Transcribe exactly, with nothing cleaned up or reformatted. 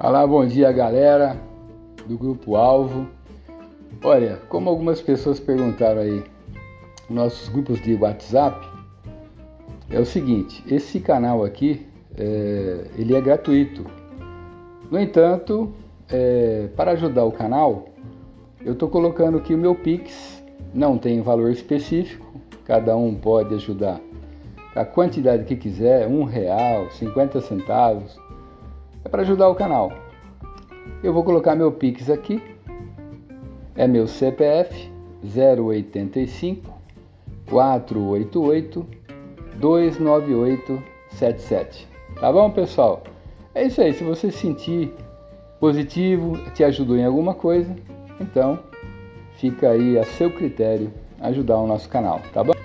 Olá, bom dia galera do Grupo Alvo. Olha, como algumas pessoas perguntaram aí nos nossos grupos de WhatsApp, é o seguinte, esse canal aqui, é, ele é gratuito. No entanto, é, para ajudar o canal, eu estou colocando aqui o meu Pix, não tem valor específico, cada um pode ajudar a quantidade que quiser, um real, cinquenta centavos, é para ajudar o canal. Eu vou colocar meu Pix aqui, é meu C P F zero oito cinco, quatro oito oito, dois nove oito sete sete. Tá bom, pessoal? É isso aí, se você sentir positivo, te ajudou em alguma coisa, então fica aí a seu critério ajudar o nosso canal, tá bom?